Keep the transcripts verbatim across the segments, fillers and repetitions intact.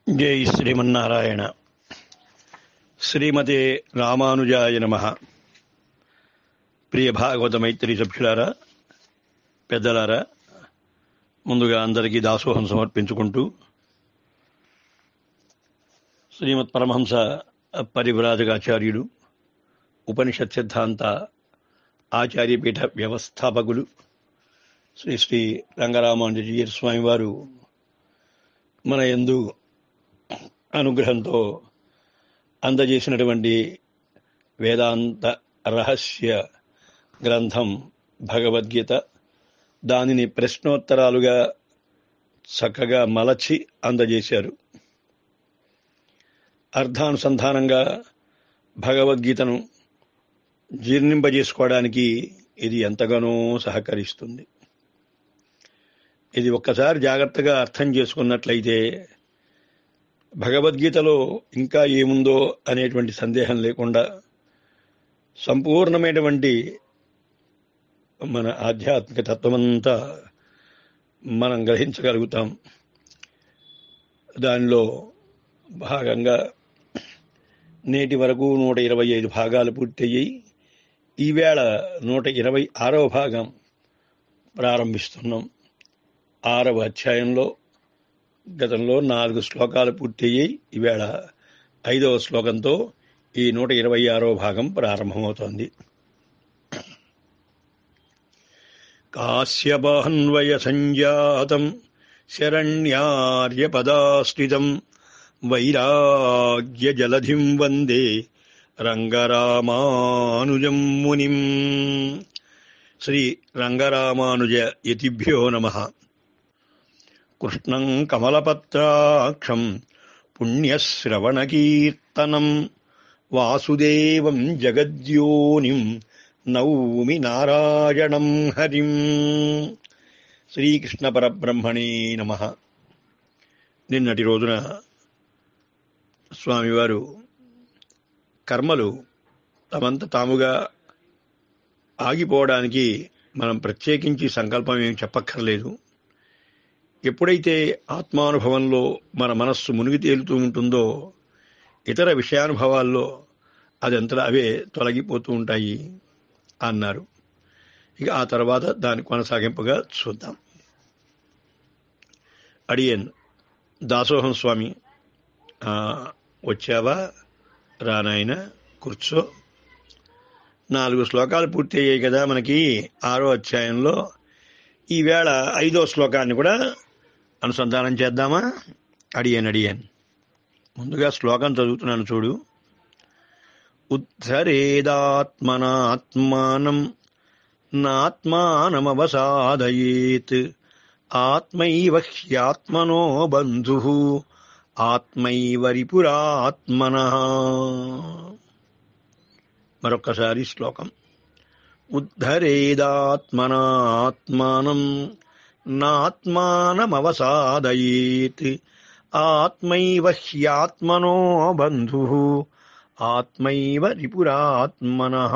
జై శ్రీమన్నారాయణ. శ్రీమతే రామానుజాయ నమః. ప్రియ భాగవత మైత్రి సభ్యులారా, పెద్దలారా, ముందుగా అందరికీ దాసోహం సమర్పించుకుంటూ శ్రీమత్ పరమహంస పరివ్రాజకాచార్యుడు, ఉపనిషత్ సిద్ధాంత ఆచార్యపీఠ వ్యవస్థాపకులు శ్రీ శ్రీ రంగరామానుజీయ స్వామి వారు మన యందు అనుగ్రహంతో అందజేసినటువంటి వేదాంత రహస్య గ్రంథం భగవద్గీత, దానిని ప్రశ్నోత్తరాలుగా చక్కగా మలచి అందజేశారు. అర్థానుసంధానంగా భగవద్గీతను జీర్ణింపజేసుకోవడానికి ఇది ఎంతగానో సహకరిస్తుంది. ఇది ఒక్కసారి జాగ్రత్తగా అర్థం చేసుకున్నట్లయితే భగవద్గీతలో ఇంకా ఏముందో అనేటువంటి సందేహం లేకుండా సంపూర్ణమైనటువంటి మన ఆధ్యాత్మిక తత్వమంతా మనం గ్రహించగలుగుతాం. దానిలో భాగంగా నేటి వరకు నూట ఇరవై ఐదు భాగాలు పూర్తయ్యాయి. ఈవేళ నూట ఇరవై ఆరవ భాగం ప్రారంభిస్తున్నాం. ఆరవ అధ్యాయంలో గతంలో నాలుగు శ్లోకాలు పూర్తయ్యాయి. ఈవేళ ఐదవ శ్లోకంతో ఈ నూట ఇరవై ఆరవ భాగం ప్రారంభమవుతోంది. కాశ్యపాన్వయ సంజాతం శరణ్యార్యపదాశ్రితం వైరాగ్య జలధిం వందే రంగరామానుజం మునిం. శ్రీ రంగరామానుజ యతిభ్యో నమః. కృష్ణం కమలపత్రాక్షం పుణ్యశ్రవణకీర్తనం వాసుదేవం జగద్యోనిం నౌమి నారాయణం హరిం. శ్రీకృష్ణ పరబ్రహ్మణే నమః. నిన్నటి రోజున స్వామివారు కర్మలు తమంత తాముగా ఆగిపోవడానికి మనం ప్రత్యేకించి సంకల్పం ఏమి చెప్పక్కర్లేదు. ఎప్పుడైతే ఆత్మానుభవంలో మన మనస్సు మునిగి తేలుతూ ఉంటుందో ఇతర విషయానుభవాల్లో అదంతటా అవే తొలగిపోతూ ఉంటాయి అన్నారు. ఇక ఆ తర్వాత దాని కొనసాగింపుగా చూద్దాం. అడియన్ దాసోహం స్వామి, వచ్చావా? రానాయన, కూర్చో. నాలుగు శ్లోకాలు పూర్తి అయ్యాయి కదా మనకి ఆరో అధ్యాయంలో. ఈవేళ ఐదో శ్లోకాన్ని కూడా అనుసంధానం చేద్దామా? అడియన్ అడియన్ ముందుగా శ్లోకం చదువుతున్నాను చూడు. ఉద్ధరేదాత్మనాత్మానం నాత్మానమవసాదయేత్ ఆత్మైవ హ్యాత్మనో బంధుః ఆత్మైవ రిపురాత్మనః. మరొక్కసారి శ్లోకం. ఉద్ధరేదాత్మనాత్మానం నాత్మానమవసాదయేత్ ఆత్మైవ హ్యాత్మనో బంధుః ఆత్మైవ రిపురాత్మనః.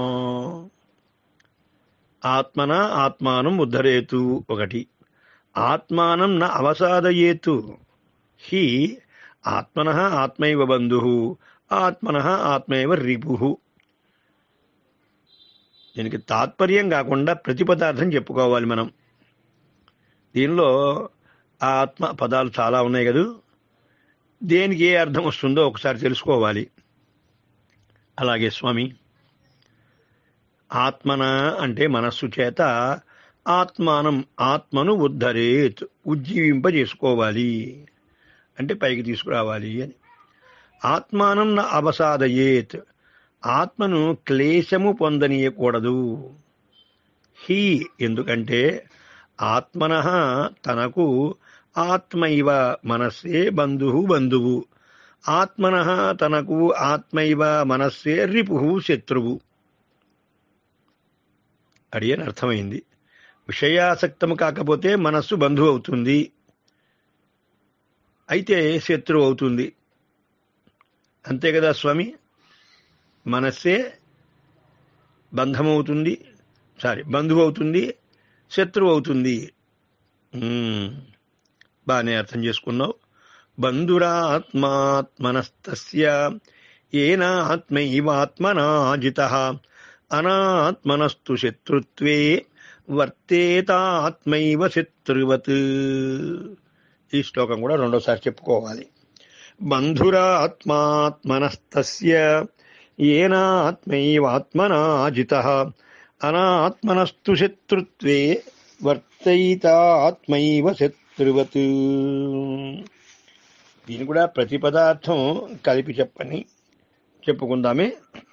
ఆత్మన ఆత్మానం ఉద్ధరేతు ఒకటి, ఆత్మానం న అవసాదయేతు హి ఆత్మనః ఆత్మైవ బంధుః ఆత్మనః ఆత్మైవ రిపుః. దీనికి తాత్పర్యం కాకుండా ప్రతిపదార్థం చెప్పుకోవాలి మనం. దీనిలో ఆత్మ పదాలు చాలా ఉన్నాయి కదూ, దేనికి ఏ అర్థం వస్తుందో ఒకసారి తెలుసుకోవాలి. అలాగే స్వామి, ఆత్మన అంటే మనస్సు చేత, ఆత్మానం ఆత్మను ఉద్ధరేత్ ఉజ్జీవింపజేసుకోవాలి అంటే పైకి తీసుకురావాలి అని. ఆత్మానం న అవసాదయేత్ ఆత్మను క్లేశము పొందనీయకూడదు. హి ఎందుకంటే ఆత్మనః తనకు ఆత్మైవ మనస్సే బంధువు బంధువు, ఆత్మనః తనకు ఆత్మైవ మనస్సే రిపుః శత్రువు. అడియని అర్థమైంది. విషయాసక్తము కాకపోతే మనస్సు బంధువు అవుతుంది, అయితే శత్రువు అవుతుంది. అంతే కదా స్వామి? మనస్సే బంధమవుతుంది, సారీ బంధువు అవుతుంది, శత్రువు అవుతుంది. బాగానే అర్థం చేసుకున్నావు. బంధురాత్మాత్మనస్తస్య ఏనాత్మైవాత్మనా జితః అనాత్మనస్తు శత్రుత్వే వర్తేతాత్మైవ శత్రువత్. ఈ శ్లోకం కూడా రెండోసారి చెప్పుకోవాలి. బంధురాత్మాత్మనస్తస్య ఏనాత్మైవాత్మనా జితః అనాత్మనస్తు శత్రుత్వే వర్తయితాత్మైవ శత్రువత్. దీని కూడా ప్రతి పదార్థం కలిపి చెప్పని చెప్పుకుందామే.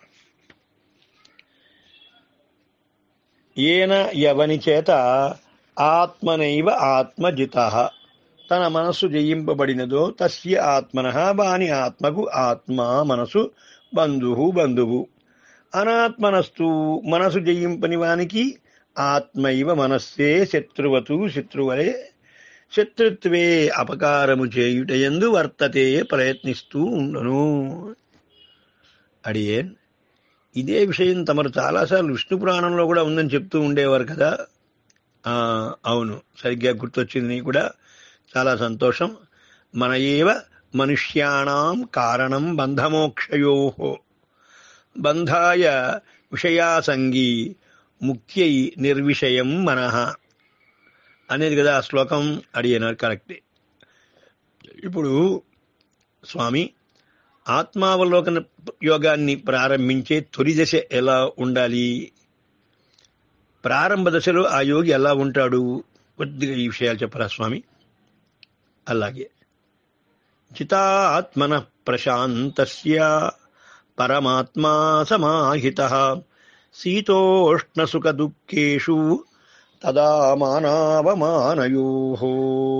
ఏన ఎవని చేత ఆత్మనైవ ఆత్మజితః తన మనస్సు జయింపబడినదో తస్య ఆత్మనః వాని ఆత్మకు ఆత్మ మనసు బంధువు బంధువు. అనాత్మనస్తు మనసు జయింపని వానికి ఆత్మైవ మనస్సే శత్రువతు శత్రువలే శత్రుత్వే అపకారము చేయుటయందు వర్తతే ప్రయత్నిస్తూ ఉండను. అడియేన్ ఇదే విషయం తమరు చాలాసార్లు విష్ణు పురాణంలో కూడా ఉందని చెప్తూ ఉండేవారు కదా. అవును, సరిగ్గా గుర్తొచ్చింది నీకు కూడా. చాలా సంతోషం. మన ఏవ మనుష్యాణం కారణం బంధమోక్షయోః బంధాయ విషయాసంగీ ముఖ్యై నిర్విషయం మనః అనేది కదా ఆ శ్లోకం. అడిగినారు కరెక్టే. ఇప్పుడు స్వామి ఆత్మావలోకన యోగాన్ని ప్రారంభించే తొలి దశ ఎలా ఉండాలి, ప్రారంభ దశలో ఆ యోగి ఎలా ఉంటాడు, కొద్దిగా ఈ విషయాలు చెప్పరా స్వామి. అలాగే చితాత్మన ప్రశాంతస్య పరమాత్మా సమాహితః శీతోష్ణ సుఖ దుఃఖేషు తదా మానావమానయోః.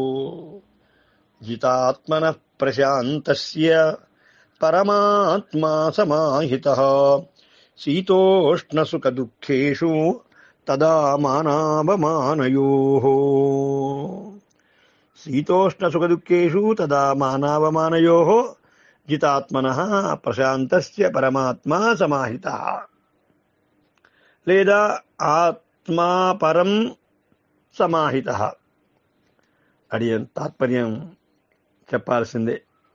జితాత్మన ప్రశాంతస్య పరమాత్మా సమాహితః శీతోష్ణ సుఖ దుఃఖేషు తదా మానావమానయోః. శీతోష్ణ సుఖ దుఃఖేషు తదా మానావమానయోః జితాత్మనః ప్రశాంతస్య పరమాత్మా సమాహితః. లేదా ఆత్మా పరం సమాహితః. అడిగిన తాత్పర్యం చెప్పాల్సిందే.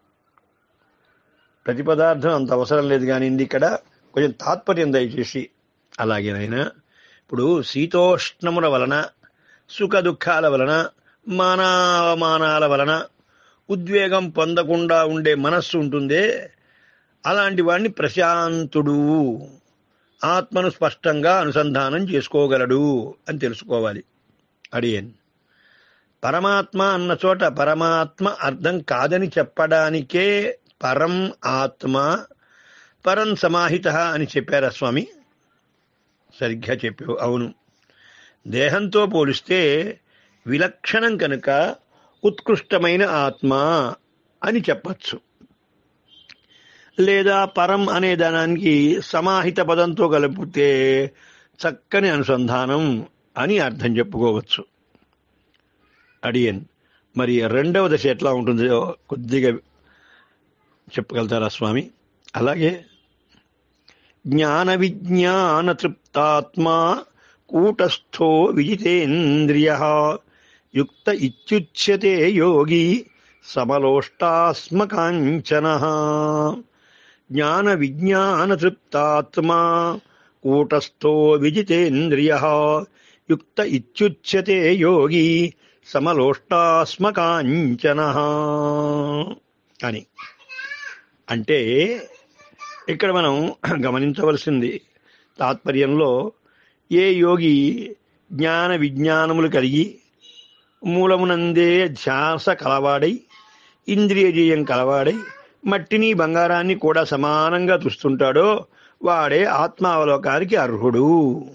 ప్రతి పదార్థం అంత అవసరం లేదు కానీ ఇక్కడ కొంచెం తాత్పర్యం దయచేసి. అలాగేనైనా ఇప్పుడు శీతోష్ణముల వలన సుఖ దుఃఖాల వలన మానావమానాల వలన ఉద్వేగం పొందకుండా ఉండే మనస్సు ఉంటుందే, అలాంటి వాడిని ప్రశాంతుడు, ఆత్మను స్పష్టంగా అనుసంధానం చేసుకోగలడు అని తెలుసుకోవాలి. అడియన్ పరమాత్మ అన్న చోట పరమాత్మ అర్థం కాదని చెప్పడానికే పరం ఆత్మ పరం సమాహిత అని చెప్పారా స్వామి? సరిగ్గా చెప్పావు. అవును, దేహంతో పోలిస్తే విలక్షణం కనుక ఉత్కృష్టమైన ఆత్మ అని చెప్పచ్చు. లేదా పరం అనే దానానికి సమాహిత పదంతో కలిపితే చక్కని అనుసంధానం అని అర్థం చెప్పుకోవచ్చు. అడియన్ మరి రెండవ దశ ఎట్లా ఉంటుందో కొద్దిగా చెప్పగలుగుతారా స్వామి? అలాగే జ్ఞాన విజ్ఞాన తృప్తాత్మా కూటస్థో విజితేంద్రియః యుక్త ఇత్యుచ్యతే యోగి సమలోష్టాస్మకాంచనః. జ్ఞాన విజ్ఞాన తృప్తాత్మా కూటస్థో విజితేంద్రియః యుక్త ఇత్యుచ్యతే యోగి సమలోష్టాస్మకాంచనః అని. అంటే ఇక్కడ మనం గమనించవలసింది తాత్పర్యంలో ఏ యోగి జ్ఞాన విజ్ఞానములు కలిగి మూలమునందే ధ్యాస కలవాడై ఇంద్రియజయం కలవాడై మట్టిని బంగారాన్ని కూడా సమానంగా చూస్తుంటాడో వాడే ఆత్మావలోకానికి అర్హుడు.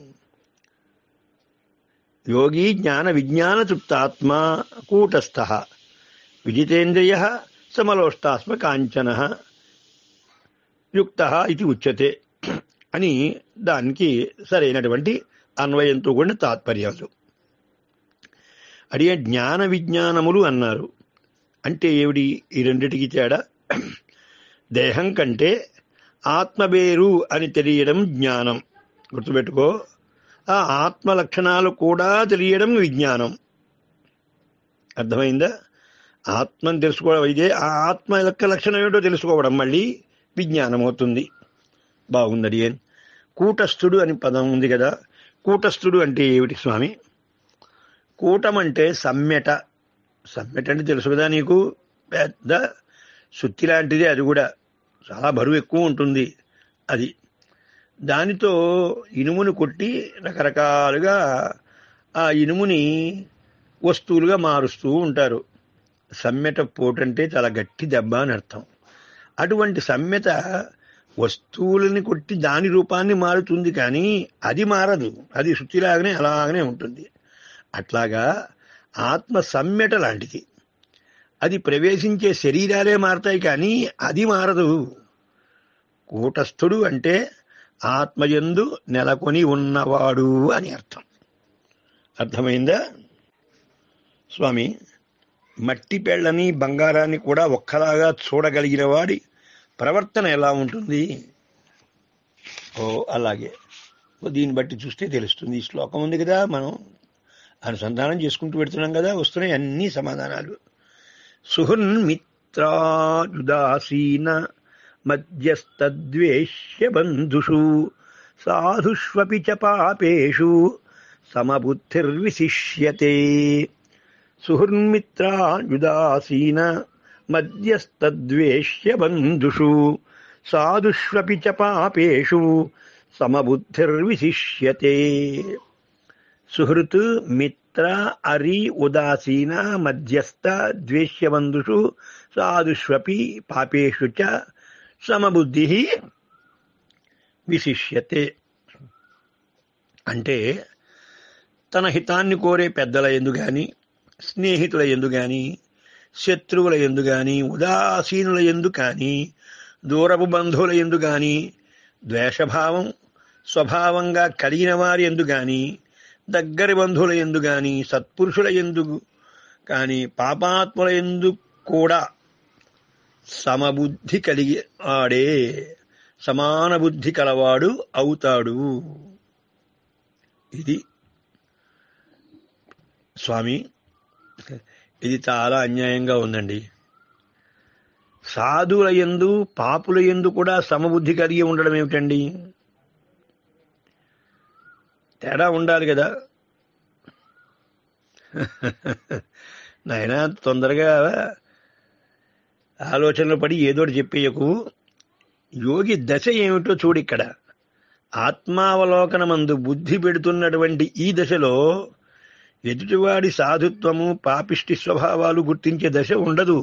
యోగి జ్ఞాన విజ్ఞాన తృప్తాత్మ కూటస్థ విజితేంద్రియ సమలోష్టాస్మ కాంచన యుక్త ఇది ఉచ్యతే అని దానికి సరైనటువంటి అన్వయంతో కూడిన తాత్పర్యాలు. అడిగే జ్ఞాన విజ్ఞానములు అన్నారు అంటే ఏమిటి? ఈ రెండిటికి తేడా దేహం కంటే ఆత్మ వేరు అని తెలియడం జ్ఞానం. గుర్తుపెట్టుకో, ఆ ఆత్మ లక్షణాలు కూడా తెలియడం విజ్ఞానం. అర్థమైందా? ఆత్మని తెలుసుకోవడం ఇదే, ఆ ఆత్మ యొక్క లక్షణం ఏమిటో తెలుసుకోవడం మళ్ళీ విజ్ఞానం అవుతుంది. బాగుంది. ఏం కూటస్థుడు అని పదం ఉంది కదా, కూటస్థుడు అంటే ఏమిటి స్వామి? కూటం అంటే సమ్మెట. సమ్మెట అంటే తెలుసు కదా నీకు, పెద్ద సుత్తి లాంటిది, అది కూడా చాలా బరువు ఎక్కువ ఉంటుంది. అది దానితో ఇనుమును కొట్టి రకరకాలుగా ఆ ఇనుముని వస్తువులుగా మారుస్తూ ఉంటారు. సమ్మెట పోటంటే చాలా గట్టి దెబ్బ అని అర్థం. అటువంటి సమ్మెత వస్తువులని కొట్టి దాని రూపాన్ని మారుతుంది, కానీ అది మారదు, అది శుచిలాగానే అలాగనే ఉంటుంది. అట్లాగా ఆత్మ సమ్మెట లాంటిది. అది ప్రవేశించే శరీరాలే మారతాయి, కానీ అది మారదు. కూటస్థుడు అంటే ఆత్మయందు నెలకొని ఉన్నవాడు అని అర్థం. అర్థమైందా స్వామి? మట్టి పెళ్ళని బంగారాన్ని కూడా ఒక్కలాగా చూడగలిగిన వాడి ప్రవర్తన ఎలా ఉంటుంది? ఓ అలాగే దీన్ని బట్టి చూస్తే తెలుస్తుంది. ఈ శ్లోకం ఉంది కదా, మనం అనుసంధానం చేసుకుంటూ పెడుతున్నాం కదా, వస్తున్నాయి అన్ని సమాధానాలు. సుహృన్మిత్రాయుదాసీన మధ్యస్థద్వేష్య బంధుషు సాధుష్వపి చ పాపేషు సమబుద్ధిర్విశిష్యతే. సుహృన్మిత్రాయుదాసీన మధ్యస్థద్వేష్య బంధుషు సాధుష్వపి చ పాపేషు సమబుద్ధిర్విశిష్యతే. సుహృత్, మిత్ర, అరి, ఉదాసీన, మధ్యస్థ, ద్వేష్యబంధుషు, సాధుష్వపి పాపేషు చ సమబుద్ధి విశిష్యతే. అంటే తన హితాన్ని కోరే పెద్దల యందు గాని, స్నేహితుల యందు గాని, శత్రువుల యందు గాని, ఉదాసీనుల యందు కానీ, దూరపు బంధువుల యందు గాని, ద్వేషభావం స్వభావంగా కలిగిన వారి యందు గాని, దగ్గరి బంధువుల యందు గాని, సత్పురుషుల యందు కానీ, పాపాత్ముల యందు కూడా సమబుద్ధి కలిగి ఆడే సమాన బుద్ధి కలవాడు అవుతాడు. ఇది స్వామి, ఇది చాలా అన్యాయంగా ఉందండి. సాధువుల యందు పాపుల యందు కూడా సమబుద్ధి కలిగి ఉండడం ఏమిటండి? తేడా ఉండాలి కదా నాయనా. తొందరగా ఆలోచనలు పడి ఏదోటి చెప్పేయకు. యోగి దశ ఏమిటో చూడు. ఇక్కడ ఆత్మావలోకనమందు బుద్ధి పెడుతున్నటువంటి ఈ దశలో ఎదుటివాడి సాధుత్వము పాపిష్టి స్వభావాలు గుర్తించే దశ ఉండదు.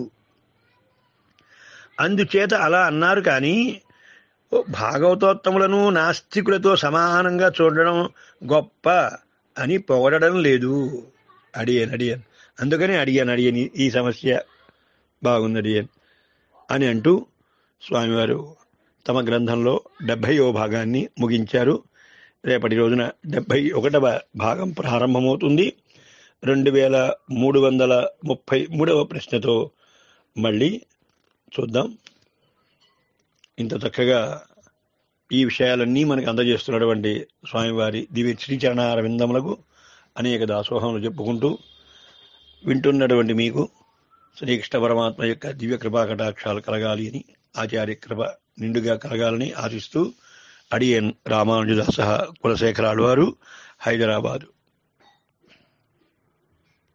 అందుచేత అలా అన్నారు. కానీ భాగవతోత్తములను నాస్తికులతో సమానంగా చూడడం గొప్ప అని పొగడడం లేదు. అడిగాను అడిగాను అందుకని అడిగాను అడిగాను ఈ సమస్య బాగుంది అడిగాను అని అంటూ స్వామివారు తమ గ్రంథంలో డెబ్భైవ భాగాన్ని ముగించారు. రేపటి రోజున డెబ్భై ఒకటవ భాగం ప్రారంభమవుతుంది. రెండు వేల మూడు వందల ముప్పై మూడవ ప్రశ్నతో మళ్ళీ చూద్దాం. ఇంత చక్కగా ఈ విషయాలన్నీ మనకు అందజేస్తున్నటువంటి స్వామివారి దివ్య శ్రీచరణార విందములకు అనేక దాసోహములు చెప్పుకుంటూ వింటున్నటువంటి మీకు శ్రీకృష్ణ పరమాత్మ యొక్క దివ్య కృపా కటాక్షాలు కలగాలి అని, ఆచార్య కృప నిండుగా కలగాలని ఆశిస్తూ అడియన్ రామానుజదాస కులశేఖరాలు వారు, హైదరాబాదు.